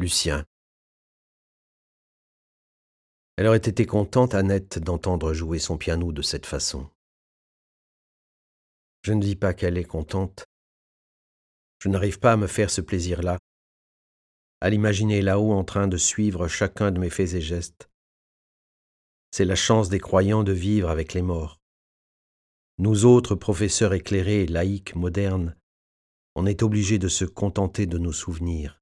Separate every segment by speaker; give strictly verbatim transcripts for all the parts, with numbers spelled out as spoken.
Speaker 1: Lucien. Elle aurait été contente, Annette, d'entendre jouer son piano de cette façon. Je ne dis pas qu'elle est contente. Je n'arrive pas à me faire ce plaisir-là, à l'imaginer là-haut en train de suivre chacun de mes faits et gestes. C'est la chance des croyants de vivre avec les morts. Nous autres, professeurs éclairés, laïcs, modernes, on est obligés de se contenter de nos souvenirs.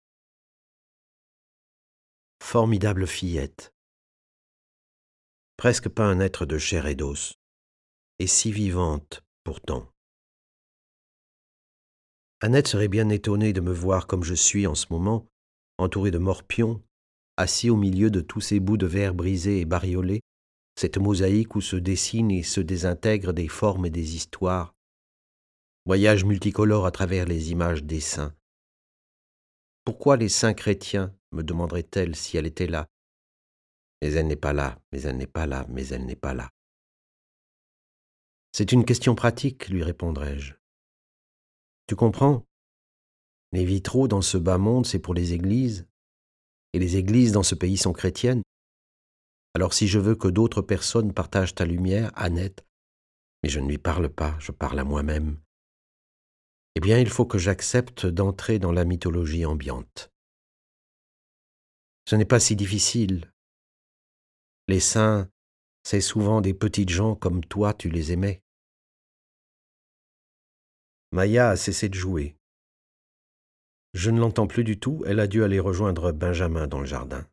Speaker 1: Formidable fillette. Presque pas un être de chair et d'os, et si vivante, pourtant. Annette serait bien étonnée de me voir comme je suis en ce moment, entouré de morpions, assis au milieu de tous ces bouts de verre brisés et bariolés, cette mosaïque où se dessinent et se désintègrent des formes et des histoires. Voyage multicolore à travers les images des saints. Pourquoi les saints chrétiens, me demanderait-elle si elle était là. Mais elle n'est pas là, mais elle n'est pas là, mais elle n'est pas là. C'est une question pratique, lui répondrai-je. Tu comprends ? Les vitraux dans ce bas monde, c'est pour les églises, et les églises dans ce pays sont chrétiennes. Alors si je veux que d'autres personnes partagent ta lumière, Annette, mais je ne lui parle pas, je parle à moi-même, eh bien il faut que j'accepte d'entrer dans la mythologie ambiante. Ce n'est pas si difficile. Les saints, c'est souvent des petites gens comme toi, tu les aimais. Maya a cessé de jouer. Je ne l'entends plus du tout, elle a dû aller rejoindre Benjamin dans le jardin.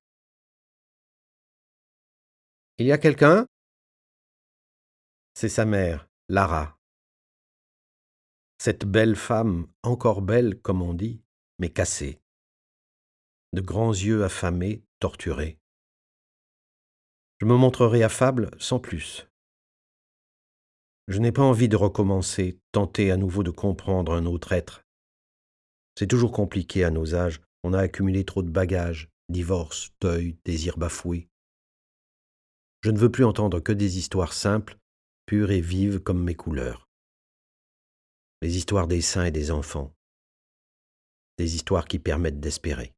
Speaker 1: Il y a quelqu'un ? C'est sa mère, Lara. Cette belle femme, encore belle comme on dit, mais cassée. De grands yeux affamés, torturés. Je me montrerai affable sans plus. Je n'ai pas envie de recommencer, tenter à nouveau de comprendre un autre être. C'est toujours compliqué à nos âges, on a accumulé trop de bagages, divorce, deuil, désir bafoué. Je ne veux plus entendre que des histoires simples, pures et vives comme mes couleurs. Les histoires des saints et des enfants. Des histoires qui permettent d'espérer.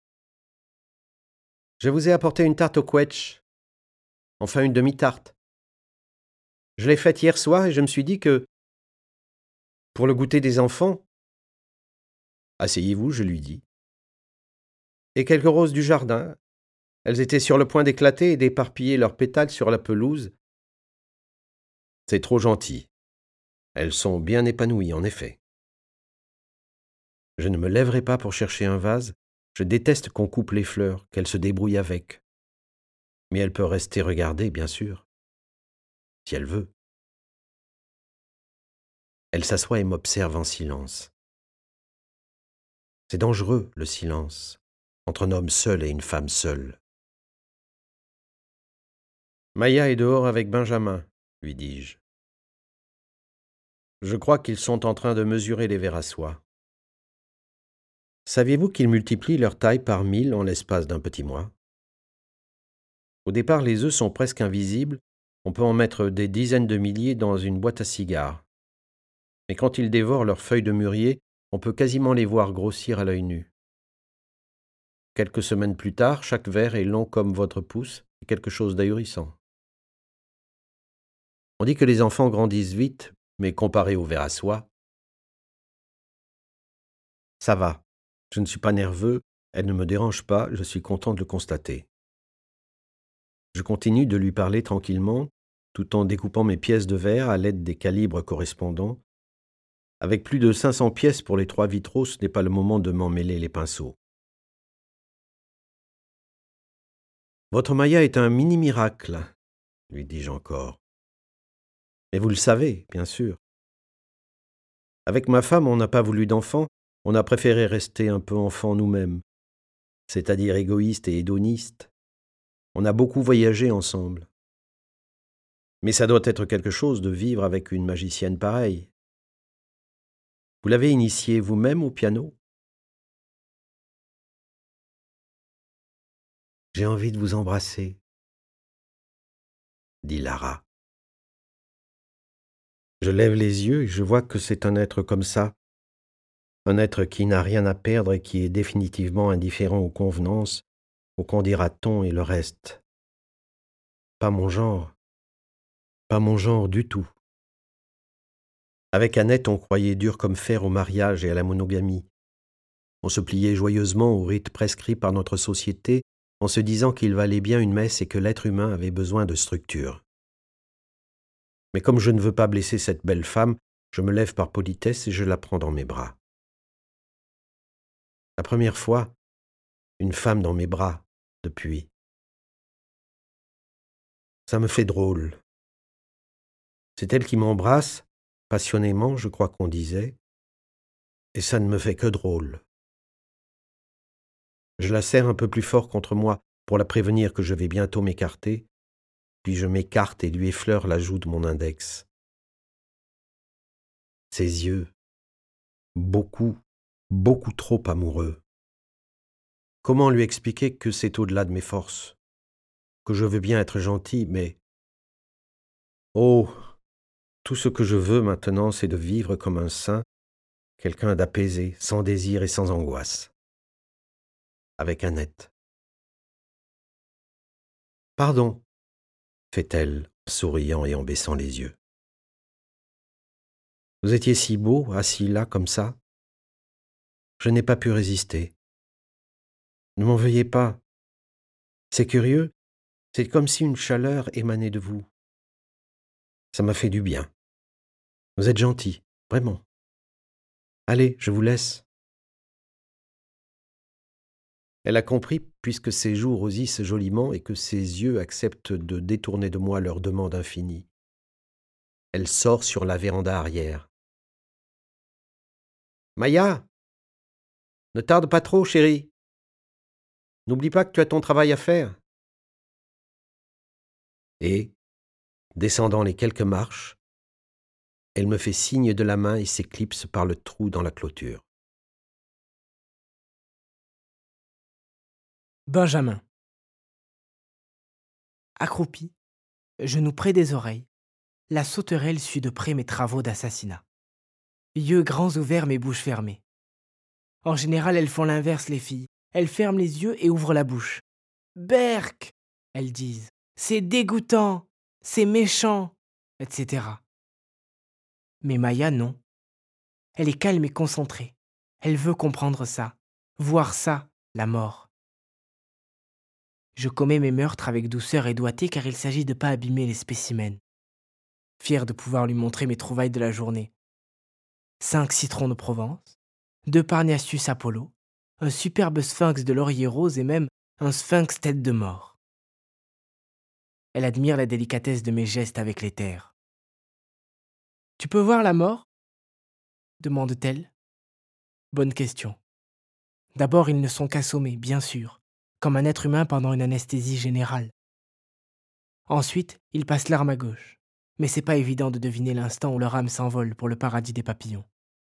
Speaker 1: Je vous ai apporté une tarte au quetch. Enfin une demi-tarte. Je l'ai faite hier soir et je me suis dit que, pour le goûter des enfants, asseyez-vous, je lui dis. Et quelques roses du jardin. Elles étaient sur le point d'éclater et d'éparpiller leurs pétales sur la pelouse. C'est trop gentil. Elles sont bien épanouies, en effet. Je ne me lèverai pas pour chercher un vase. Je déteste qu'on coupe les fleurs, qu'elle se débrouille avec. Mais elle peut rester regarder, bien sûr, si elle veut. Elle s'assoit et m'observe en silence. C'est dangereux, le silence, entre un homme seul et une femme seule. Maya est dehors avec Benjamin, lui dis-je. Je crois qu'ils sont en train de mesurer les vers à soie. Saviez-vous qu'ils multiplient leur taille par mille en l'espace d'un petit mois ? Au départ, les œufs sont presque invisibles, on peut en mettre des dizaines de milliers dans une boîte à cigares. Mais quand ils dévorent leurs feuilles de mûrier, on peut quasiment les voir grossir à l'œil nu. Quelques semaines plus tard, chaque ver est long comme votre pouce, et quelque chose d'ahurissant. On dit que les enfants grandissent vite, mais comparé au ver à soie, ça va. Je ne suis pas nerveux, elle ne me dérange pas, je suis content de le constater. Je continue de lui parler tranquillement, tout en découpant mes pièces de verre à l'aide des calibres correspondants. Avec plus de cinq cents pièces pour les trois vitraux, ce n'est pas le moment de m'en mêler les pinceaux. Votre Maya est un mini-miracle, lui dis-je encore. Mais vous le savez, bien sûr. Avec ma femme, on n'a pas voulu d'enfant, on a préféré rester un peu enfant nous-mêmes, c'est-à-dire égoïste et hédoniste. On a beaucoup voyagé ensemble. Mais ça doit être quelque chose de vivre avec une magicienne pareille. Vous l'avez initiée vous-même au piano ? J'ai envie de vous embrasser, dit Lara. Je lève les yeux et je vois que c'est un être comme ça, Un être qui n'a rien à perdre et qui est définitivement indifférent aux convenances, au qu'en dira-t-on et le reste. Pas mon genre. Pas mon genre du tout. Avec Annette, on croyait dur comme fer au mariage et à la monogamie. On se pliait joyeusement au rite prescrit par notre société en se disant qu'il valait bien une messe et que l'être humain avait besoin de structure. Mais comme je ne veux pas blesser cette belle femme, je me lève par politesse et je la prends dans mes bras. La première fois, une femme dans mes bras, depuis. Ça me fait drôle. C'est elle qui m'embrasse, passionnément, je crois qu'on disait, et ça ne me fait que drôle. Je la serre un peu plus fort contre moi pour la prévenir que je vais bientôt m'écarter, puis je m'écarte et lui effleure la joue de mon index. Ses yeux, beaucoup, beaucoup trop amoureux. Comment lui expliquer que c'est au-delà de mes forces, que je veux bien être gentil, mais... Oh, tout ce que je veux maintenant, c'est de vivre comme un saint, quelqu'un d'apaisé, sans désir et sans angoisse. Avec Annette. Pardon, fait-elle, souriant et en baissant les yeux. Vous étiez si beau, assis là, comme ça. Je n'ai pas pu résister. Ne m'en veuillez pas. C'est curieux, c'est comme si une chaleur émanait de vous. Ça m'a fait du bien. Vous êtes gentil, vraiment. Allez, je vous laisse. Elle a compris, puisque ses joues rosissent joliment et que ses yeux acceptent de détourner de moi leur demande infinie. Elle sort sur la véranda arrière. Maya, ne tarde pas trop, chérie. N'oublie pas que tu as ton travail à faire. Et, descendant les quelques marches, elle me fait signe de la main et s'éclipse par le trou dans la clôture.
Speaker 2: Benjamin. Accroupi, genoux près des oreilles, la sauterelle suit de près mes travaux d'assassinat. Yeux grands ouverts mais bouche fermée. En général, elles font l'inverse, les filles. Elles ferment les yeux et ouvrent la bouche. Berk, elles disent. C'est dégoûtant, c'est méchant, et cetera. Mais Maya, non. Elle est calme et concentrée. Elle veut comprendre ça, voir ça, la mort. Je commets mes meurtres avec douceur et doigté car il s'agit de ne pas abîmer les spécimens. Fier de pouvoir lui montrer mes trouvailles de la journée. Cinq citrons de Provence, deux Parnassus Apollo, un superbe sphinx de laurier rose et même un sphinx tête de mort. Elle admire la délicatesse de mes gestes avec les terres. « Tu peux voir la mort ?» demande-t-elle. Bonne question. D'abord, ils ne sont qu'assommés, bien sûr, comme un être humain pendant une anesthésie générale. Ensuite, ils passent l'arme à gauche, mais c'est pas évident de deviner l'instant où leur âme s'envole pour le paradis des papillons.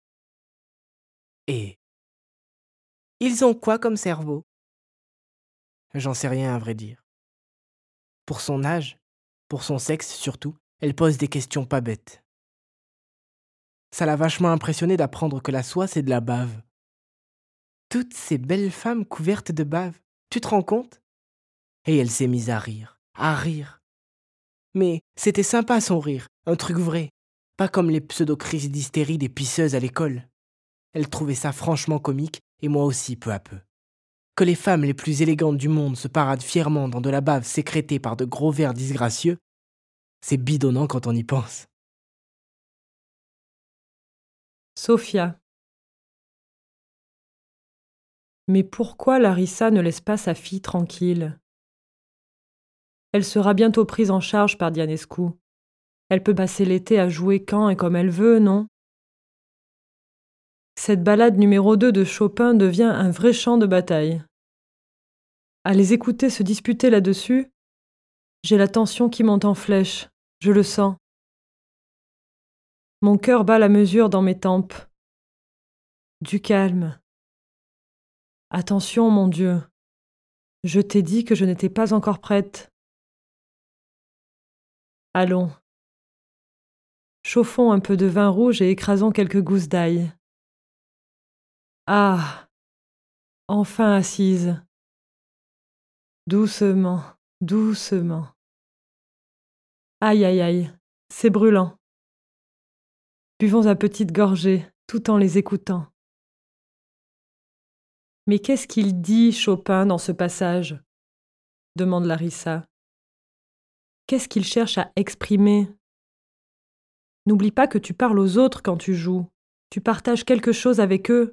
Speaker 2: Et ils ont quoi comme cerveau ? J'en sais rien à vrai dire. Pour son âge, pour son sexe surtout, elle pose des questions pas bêtes. Ça l'a vachement impressionné d'apprendre que la soie, c'est de la bave. Toutes ces belles femmes couvertes de bave, tu te rends compte ? Et elle s'est mise à rire, à rire. Mais c'était sympa son rire, un truc vrai, pas comme les pseudo-crises d'hystérie des pisseuses à l'école. Elle trouvait ça franchement comique, et moi aussi peu à peu. Que les femmes les plus élégantes du monde se paradent fièrement dans de la bave sécrétée par de gros vers disgracieux, c'est bidonnant quand on y pense.
Speaker 3: Sophia. Mais pourquoi Larissa ne laisse pas sa fille tranquille ? Elle sera bientôt prise en charge par Dianescu. Elle peut passer l'été à jouer quand et comme elle veut, non ? Cette ballade numéro deux de Chopin devient un vrai champ de bataille. À les écouter se disputer là-dessus, j'ai la tension qui monte en flèche, je le sens. Mon cœur bat la mesure dans mes tempes. Du calme. Attention, mon Dieu. Je t'ai dit que je n'étais pas encore prête. Allons. Chauffons un peu de vin rouge et écrasons quelques gousses d'ail. Ah, enfin assise. Doucement, doucement. Aïe, aïe, aïe, c'est brûlant. Buvons à petites gorgées, tout en les écoutant. Mais qu'est-ce qu'il dit, Chopin, dans ce passage ? Demande Larissa. Qu'est-ce qu'il cherche à exprimer ? N'oublie pas que tu parles aux autres quand tu joues. Tu partages quelque chose avec eux.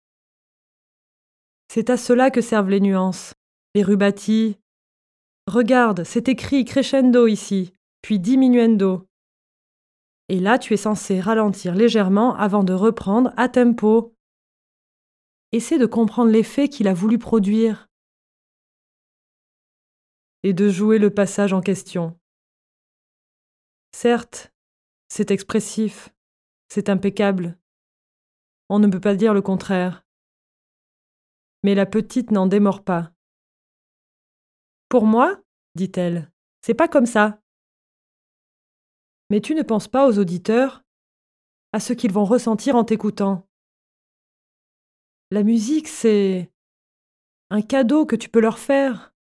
Speaker 3: C'est à cela que servent les nuances, les rubati. Regarde, c'est écrit crescendo ici, puis diminuendo. Et là, tu es censé ralentir légèrement avant de reprendre à tempo. Essaie de comprendre l'effet qu'il a voulu produire et de jouer le passage en question. Certes, c'est expressif, c'est impeccable. On ne peut pas dire le contraire. Mais la petite n'en démord pas. Pour moi, dit-elle, c'est pas comme ça. Mais tu ne penses pas aux auditeurs, à ce qu'ils vont ressentir en t'écoutant. La musique, c'est un cadeau que tu peux leur faire.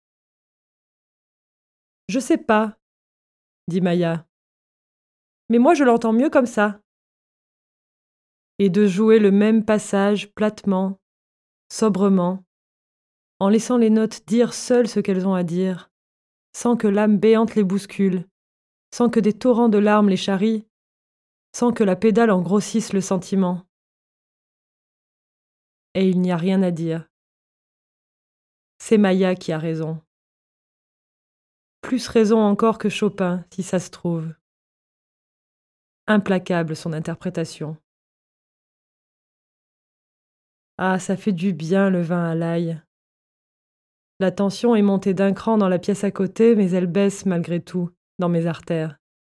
Speaker 3: Je sais pas, dit Maya. Mais moi je l'entends mieux comme ça. Et de jouer le même passage platement, sobrement, en laissant les notes dire seules ce qu'elles ont à dire, sans que l'âme béante les bouscule, sans que des torrents de larmes les charrient, sans que la pédale en grossisse le sentiment. Et il n'y a rien à dire. C'est Maya qui a raison. Plus raison encore que Chopin, si ça se trouve. Implacable son interprétation. Ah, ça fait du bien le vin à l'ail. La tension est montée d'un cran dans la pièce à côté, mais elle baisse malgré tout, dans mes artères.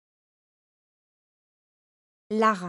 Speaker 4: Lara.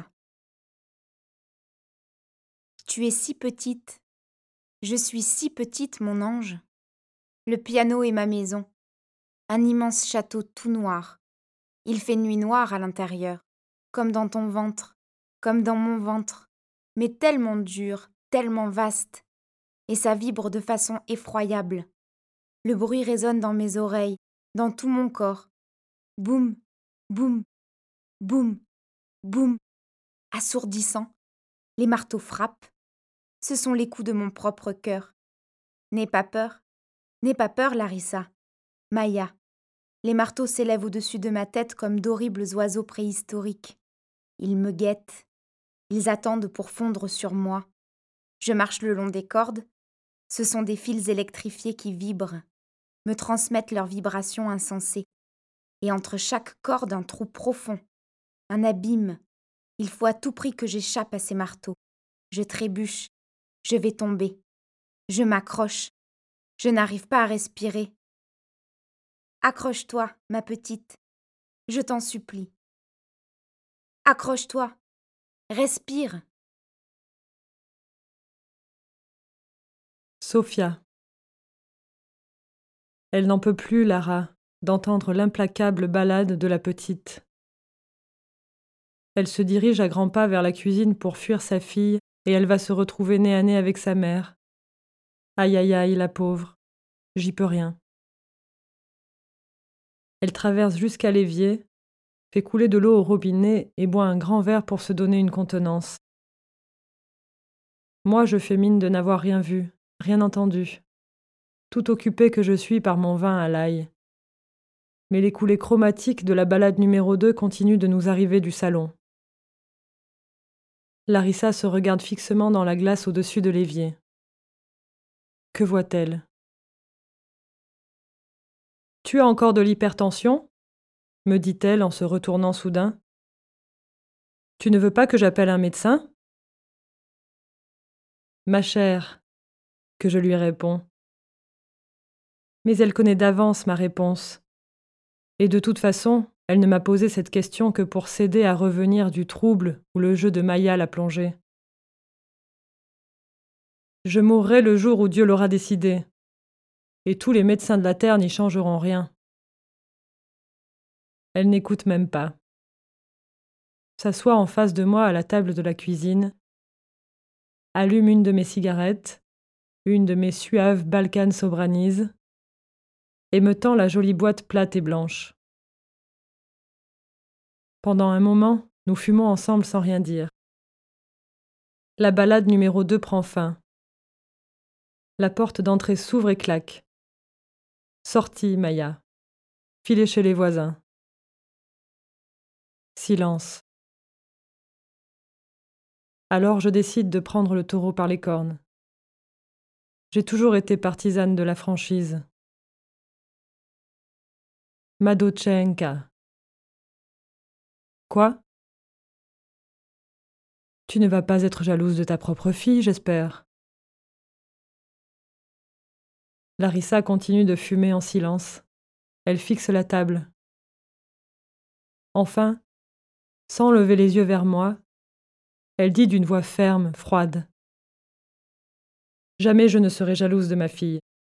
Speaker 4: Tu es si petite. Je suis si petite, mon ange. Le piano est ma maison. Un immense château tout noir. Il fait nuit noire à l'intérieur, comme dans ton ventre, comme dans mon ventre, mais tellement dur, tellement vaste. Et ça vibre de façon effroyable. Le bruit résonne dans mes oreilles, dans tout mon corps. Boum, boum, boum, boum. Assourdissant. Les marteaux frappent. Ce sont les coups de mon propre cœur. N'aie pas peur. N'aie pas peur, Larissa. Maya. Les marteaux s'élèvent au-dessus de ma tête comme d'horribles oiseaux préhistoriques. Ils me guettent. Ils attendent pour fondre sur moi. Je marche le long des cordes. Ce sont des fils électrifiés qui vibrent, me transmettent leurs vibrations insensées. Et entre chaque corde, un trou profond, un abîme. Il faut à tout prix que j'échappe à ces marteaux. Je trébuche. Je vais tomber. Je m'accroche. Je n'arrive pas à respirer. Accroche-toi, ma petite. Je t'en supplie. Accroche-toi. Respire.
Speaker 3: Sophia. Elle n'en peut plus, Lara, d'entendre l'implacable ballade de la petite. Elle se dirige à grands pas vers la cuisine pour fuir sa fille, et elle va se retrouver nez à nez avec sa mère. Aïe aïe aïe, la pauvre. J'y peux rien. Elle traverse jusqu'à l'évier, fait couler de l'eau au robinet et boit un grand verre pour se donner une contenance. Moi, je fais mine de n'avoir rien vu, rien entendu, tout occupée que je suis par mon vin à l'ail. Mais les coulées chromatiques de la ballade numéro deux continuent de nous arriver du salon. Larissa se regarde fixement dans la glace au-dessus de l'évier. Que voit-elle ? « Tu as encore de l'hypertension ?» me dit-elle en se retournant soudain. « Tu ne veux pas que j'appelle un médecin ?» « Ma chère, » que je lui réponds. Mais elle connaît d'avance ma réponse. Et de toute façon, elle ne m'a posé cette question que pour s'aider à revenir du trouble où le jeu de Maya l'a plongée. Je mourrai le jour où Dieu l'aura décidé, et tous les médecins de la terre n'y changeront rien. Elle n'écoute même pas. S'assoit en face de moi à la table de la cuisine, allume une de mes cigarettes, une de mes suaves Balkan Sobranises, et me tend la jolie boîte plate et blanche. Pendant un moment, nous fumons ensemble sans rien dire. La balade numéro deux prend fin. La porte d'entrée s'ouvre et claque. Sortie, Maya. Filez chez les voisins. Silence. Alors je décide de prendre le taureau par les cornes. J'ai toujours été partisane de la franchise. Madochenka. Quoi? Tu ne vas pas être jalouse de ta propre fille, j'espère. Larissa continue de fumer en silence. Elle fixe la table. Enfin, sans lever les yeux vers moi, elle dit d'une voix ferme, froide. Jamais je ne serai jalouse de ma fille.